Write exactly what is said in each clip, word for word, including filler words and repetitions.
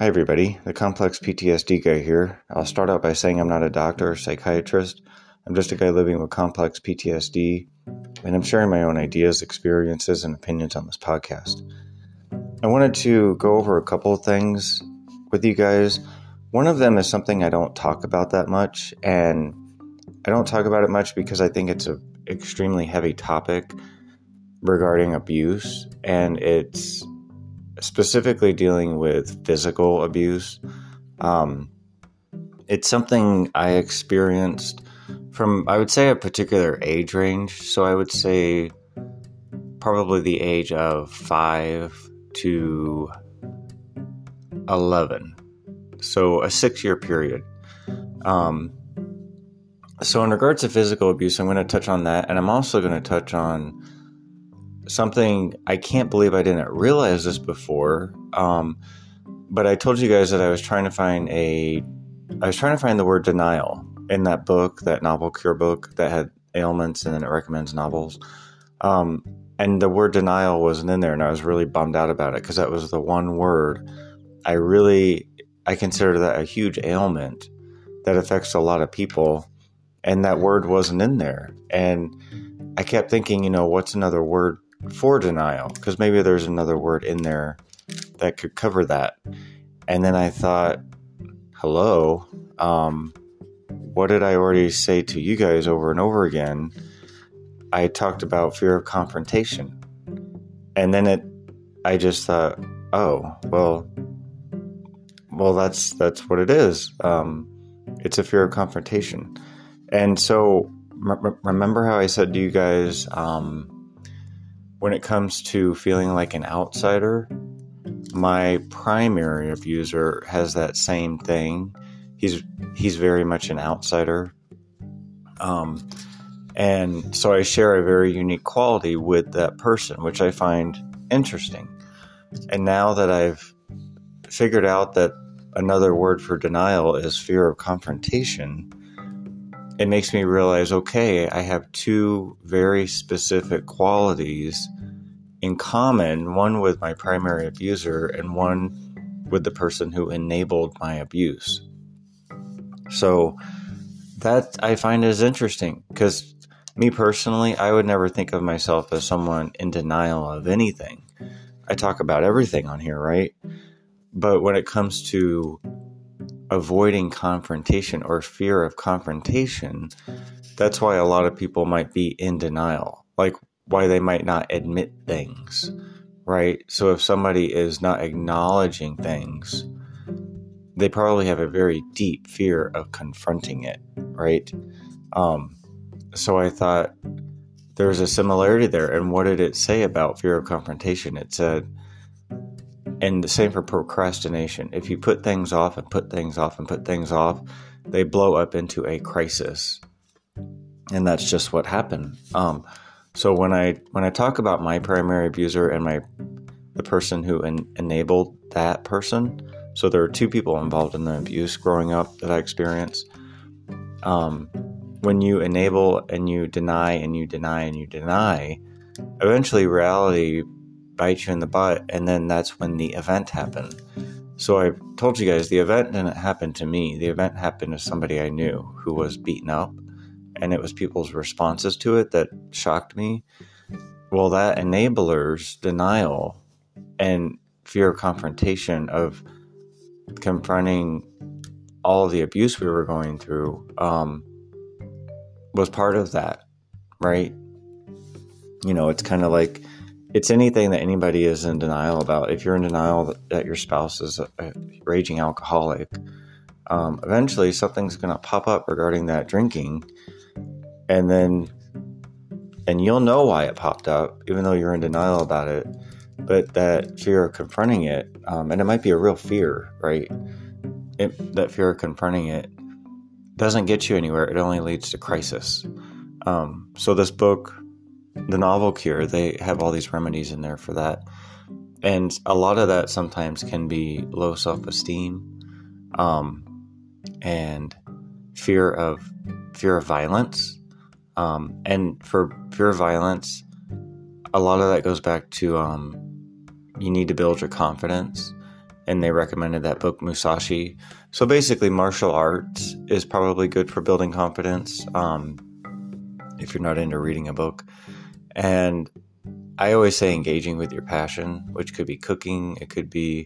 Hi everybody, the Complex P T S D guy here. I'll start out by saying I'm not a doctor or psychiatrist. I'm just a guy living with complex P T S D, and I'm sharing my own ideas, experiences, and opinions on this podcast. I wanted to go over a couple of things with you guys. One of them is something I don't talk about that much, and I don't talk about it much because I think it's an extremely heavy topic regarding abuse, and it's specifically dealing with physical abuse. Um, it's something I experienced from, I would say, a particular age range. So I would say probably the age of five to eleven. So a six-year period. Um, so in regards to physical abuse, I'm going to touch on that. And I'm also going to touch on something I can't believe I didn't realize this before. Um, but I told you guys that I was trying to find a, I was trying to find the word denial in that book, that novel cure book that had ailments and then it recommends novels. Um, and the word denial wasn't in there, and I was really bummed out about it because that was the one word I really, I consider that a huge ailment that affects a lot of people. And that word wasn't in there. And I kept thinking, you know, what's another word for denial? Because maybe there's another word in there that could cover that. And then I thought, hello, um, what did I already say to you guys over and over again? I talked about fear of confrontation. And then it, I just thought, oh, well, well, that's, that's what it is. Um, it's a fear of confrontation. And so re- remember how I said to you guys, um, when it comes to feeling like an outsider, my primary abuser has that same thing. He's he's very much an outsider. Um, and so I share a very unique quality with that person, which I find interesting. And now that I've figured out that another word for denial is fear of confrontation, it makes me realize, okay, I have two very specific qualities in common, one with my primary abuser and one with the person who enabled my abuse. So that I find is interesting because me personally, I would never think of myself as someone in denial of anything. I talk about everything on here, right? But when it comes to avoiding confrontation or fear of confrontation, that's why a lot of people might be in denial, like why they might not admit things, right? So if somebody is not acknowledging things, they probably have a very deep fear of confronting it, right? Um, so I thought there's a similarity there. And what did it say about fear of confrontation? It said, and the same for procrastination. If you put things off and put things off and put things off, they blow up into a crisis. And that's just what happened. Um, so when I when I talk about my primary abuser and my the person who en- enabled that person, so there are two people involved in the abuse growing up that I experienced. Um, when you enable and you deny and you deny and you deny, eventually reality bite you in the butt, and then that's when the event happened. So I told you guys the event didn't happen to me. The event happened to somebody I knew who was beaten up, and it was people's responses to it that shocked me. Well, that enabler's denial and fear of confrontation of confronting all of the abuse we were going through um, was part of that, right? You know, it's kind of like it's anything that anybody is in denial about. If you're in denial that your spouse is a, a raging alcoholic, um, eventually something's going to pop up regarding that drinking, and then, and you'll know why it popped up, even though you're in denial about it. But that fear of confronting it, um, and it might be a real fear, right? It, that fear of confronting it doesn't get you anywhere. It only leads to crisis. Um, so this book, The Novel Cure, they have all these remedies in there for that. And a lot of that sometimes can be low self-esteem, um, and fear of fear of violence. Um, and for fear of violence, a lot of that goes back to um, you need to build your confidence. and they recommended that book, Musashi. So basically, martial arts is probably good for building confidence, um, if you're not into reading a book. And I always say engaging with your passion, which could be cooking, it could be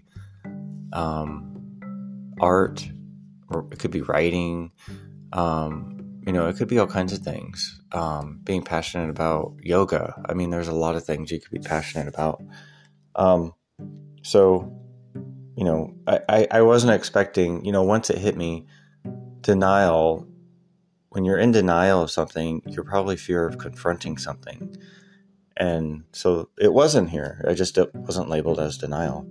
um, art, or it could be writing, um, you know, it could be all kinds of things. Um, being passionate about yoga. I mean, there's a lot of things you could be passionate about. Um, so, you know, I, I, I wasn't expecting, you know, once it hit me, denial, when you're in denial of something, you're probably fear of confronting something. And so it wasn't here. I just, it wasn't labeled as denial.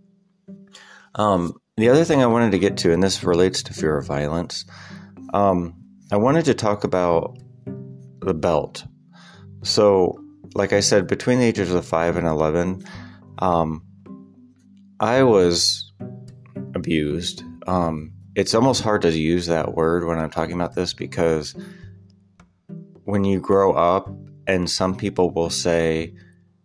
Um, the other thing I wanted to get to, and this relates to fear of violence, um, I wanted to talk about the belt. So, like I said, between the ages of five and eleven, um, I was abused. Um, it's almost hard to use that word when I'm talking about this, because when you grow up, and some people will say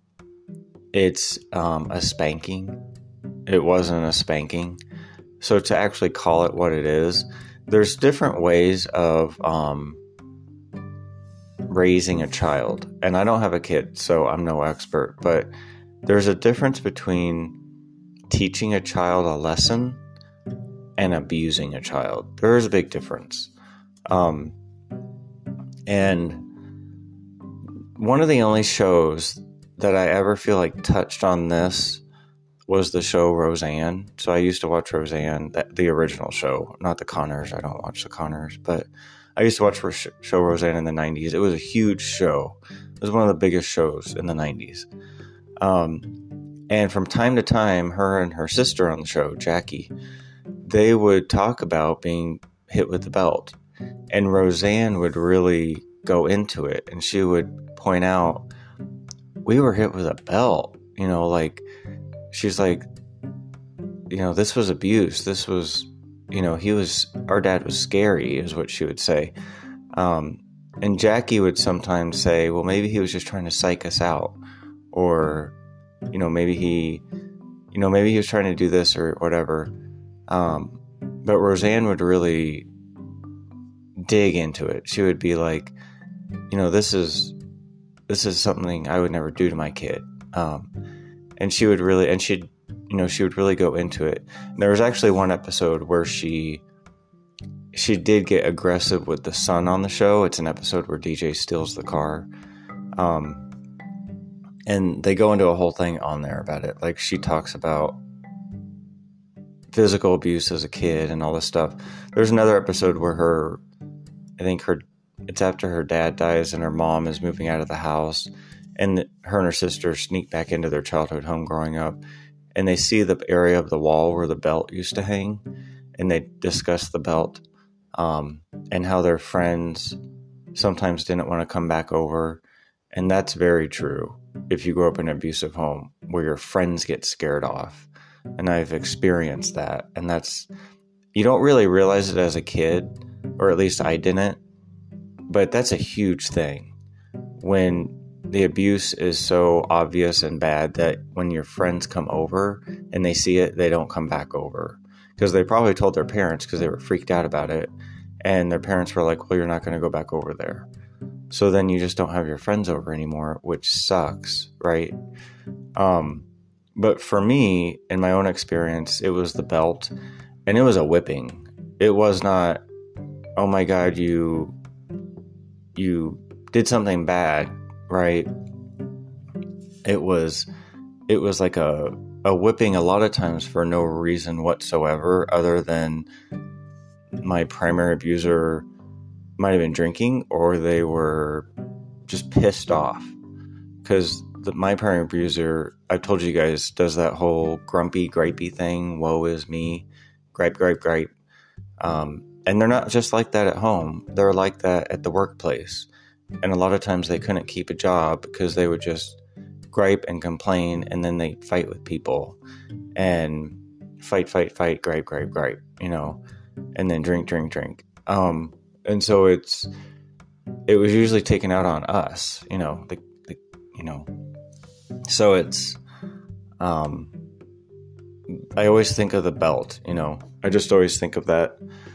it's um, a spanking, it wasn't a spanking. So to actually call it what it is, there's different ways of um, raising a child. And I don't have a kid, so I'm no expert, but there's a difference between teaching a child a lesson and abusing a child. There is a big difference. Um, and one of the only shows that I ever feel like touched on this was the show Roseanne. So I used to watch Roseanne, the, the original show, not the Conners. I don't watch the Conners, but I used to watch the show Roseanne in the nineties. It was a huge show. It was one of the biggest shows in the nineties. Um, and from time to time, her and her sister on the show, Jackie, they would talk about being hit with the belt. And Roseanne would really go into it, and she would point out, we were hit with a belt, you know, like, she's like, you know, this was abuse. This was, you know, he was, our dad was scary, is what she would say. Um, and Jackie would sometimes say, well, maybe he was just trying to psych us out, or, you know, maybe he, you know, maybe he was trying to do this or whatever. Um, but Roseanne would really dig into it. She would be like, you know, this is, this is something I would never do to my kid. Um, and she would really, and she'd, you know, she would really go into it. And there was actually one episode where she, she did get aggressive with the son on the show. It's an episode where D J steals the car. Um, and they go into a whole thing on there about it. Like, she talks about physical abuse as a kid and all this stuff. There's another episode where her, I think her, it's after her dad dies and her mom is moving out of the house, and her and her sister sneak back into their childhood home growing up, and they see the area of the wall where the belt used to hang, and they discuss the belt, um, and how their friends sometimes didn't want to come back over. And that's very true. If you grow up in an abusive home where your friends get scared off, and I've experienced that, and that's, you don't really realize it as a kid, or at least I didn't, but that's a huge thing when the abuse is so obvious and bad that when your friends come over and they see it, they don't come back over, because they probably told their parents because they were freaked out about it, and their parents were like, well, you're not going to go back over there. So then you just don't have your friends over anymore, which sucks, right? Um, but for me, in my own experience, it was the belt, and it was a whipping. It was not, oh my God, you, you did something bad, right? It was, it was like a, a whipping a lot of times for no reason whatsoever, other than my primary abuser might have been drinking, or they were just pissed off. Because my primary abuser, I've told you guys, does that whole grumpy, gripey thing. Woe is me. Gripe, gripe, gripe. Um, and they're not just like that at home. They're like that at the workplace. And a lot of times they couldn't keep a job because they would just gripe and complain, and then they'd fight with people. And fight, fight, fight, gripe, gripe, gripe, you know. And then drink, drink, drink. Um... And so it's, it was usually taken out on us, you know, the, the you know, so it's, um, I always think of the belt, you know, I just always think of that,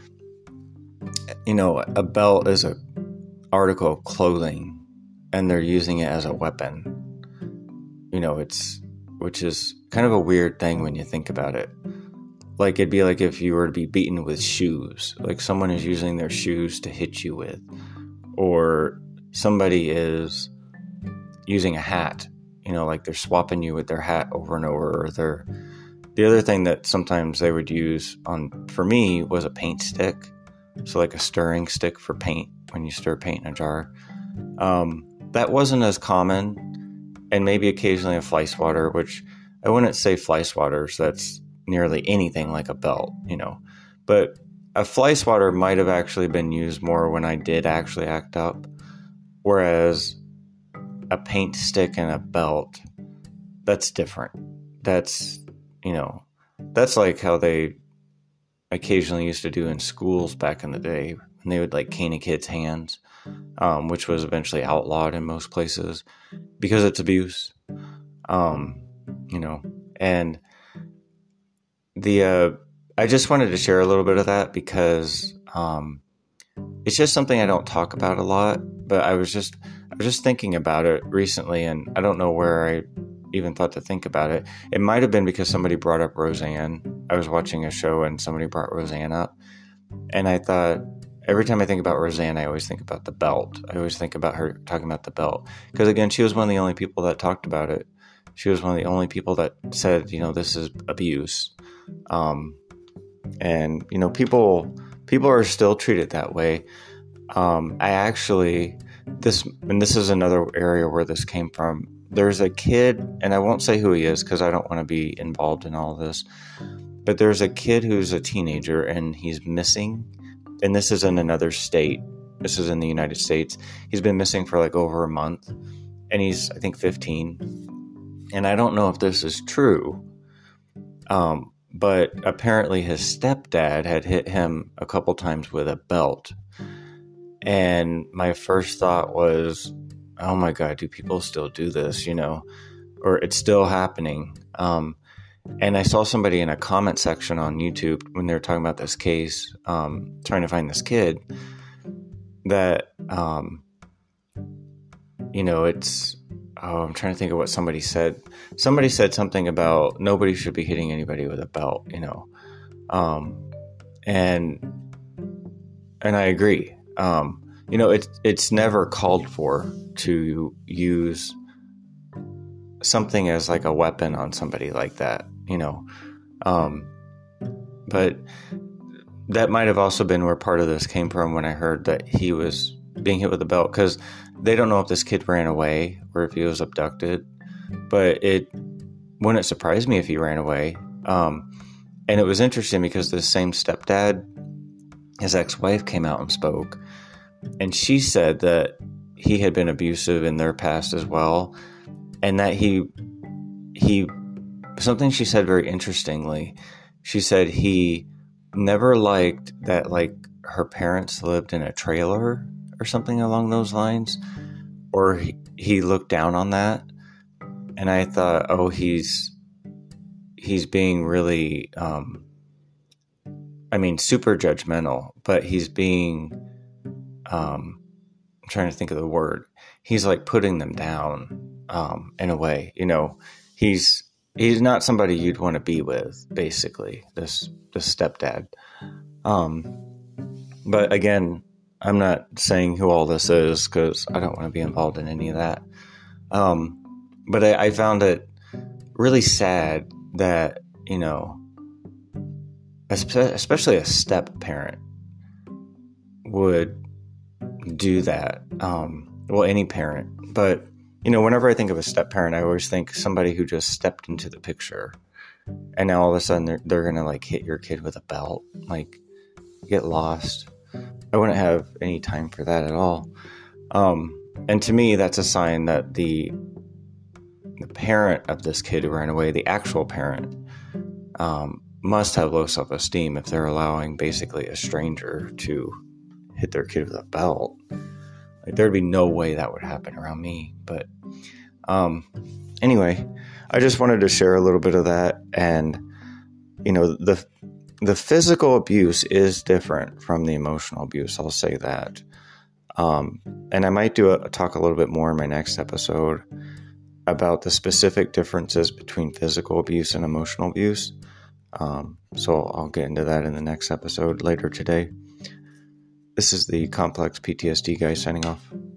you know, a belt is a article of clothing and they're using it as a weapon, you know, it's, which is kind of a weird thing when you think about it. Like, it'd be like if you were to be beaten with shoes, like someone is using their shoes to hit you with, or somebody is using a hat, you know, like they're swapping you with their hat over and over, or they're, the other thing that sometimes they would use on, for me, was a paint stick. So like a stirring stick for paint, when you stir paint in a jar. Um, that wasn't as common, and maybe occasionally a fly swatter, which I wouldn't say fly swatters, that's nearly anything like a belt, you know, but a fly swatter might have actually been used more when I did actually act up, whereas a paint stick and a belt, that's different. That's, you know, that's like how they occasionally used to do in schools back in the day, when they would like cane a kid's hands, um, which was eventually outlawed in most places because it's abuse, um, you know, and The, uh, I just wanted to share a little bit of that because, um, it's just something I don't talk about a lot, but I was just, I was just thinking about it recently, and I don't know where I even thought to think about it. It might have been because somebody brought up Roseanne. I was watching a show and somebody brought Roseanne up, and I thought, every time I think about Roseanne, I always think about the belt. I always think about her talking about the belt, because again, she was one of the only people that talked about it. She was one of the only people that said, you know, this is abuse. Um, and you know, people, people are still treated that way. Um, I actually, this, and this is another area where this came from. There's a kid, and I won't say who he is because I don't want to be involved in all this, but there's a kid who's a teenager and he's missing. And this is in another state. This is in the United States. He's been missing for like over a month, and he's, I think, fifteen. And I don't know if this is true. Um, But apparently his stepdad had hit him a couple times with a belt. And my first thought was, oh my God, do people still do this, you know, or it's still happening. Um, and I saw somebody in a comment section on YouTube when they were talking about this case, um, trying to find this kid, that, um, you know, it's, oh, I'm trying to think of what somebody said. Somebody said something about nobody should be hitting anybody with a belt, you know. Um, and, and I agree. Um, you know, it's, it's never called for to use something as like a weapon on somebody like that, you know. Um, but that might have also been where part of this came from when I heard that he was being hit with a belt, because they don't know if this kid ran away or if he was abducted, but it wouldn't surprise me if he ran away. Um, and it was interesting because the same stepdad, his ex-wife, came out and spoke, and she said that he had been abusive in their past as well. And that he, he, something she said very interestingly, she said he never liked that, like, her parents lived in a trailer or something along those lines, or he, he looked down on that. And I thought, oh, he's, he's being really, um, I mean, super judgmental, but he's being, um, I'm trying to think of the word. He's like putting them down, um, in a way, you know, he's, he's not somebody you'd want to be with, basically, this, this stepdad. Um, but again, I'm not saying who all this is because I don't want to be involved in any of that. Um, but I, I found it really sad that, you know, especially a step parent would do that. Um, well, any parent, but you know, whenever I think of a step parent, I always think somebody who just stepped into the picture, and now all of a sudden they're, they're going to like hit your kid with a belt, like get lost. I wouldn't have any time for that at all. Um, and to me, that's a sign that the, the parent of this kid who ran away, the actual parent, um, must have low self-esteem if they're allowing basically a stranger to hit their kid with a belt. Like, there'd be no way that would happen around me. But um, anyway, I just wanted to share a little bit of that. And you know, the the physical abuse is different from the emotional abuse. I'll say that. Um, and I might do a, talk a little bit more in my next episode about the specific differences between physical abuse and emotional abuse. Um, so I'll get into that in the next episode later today. This is the Complex P T S D guy signing off.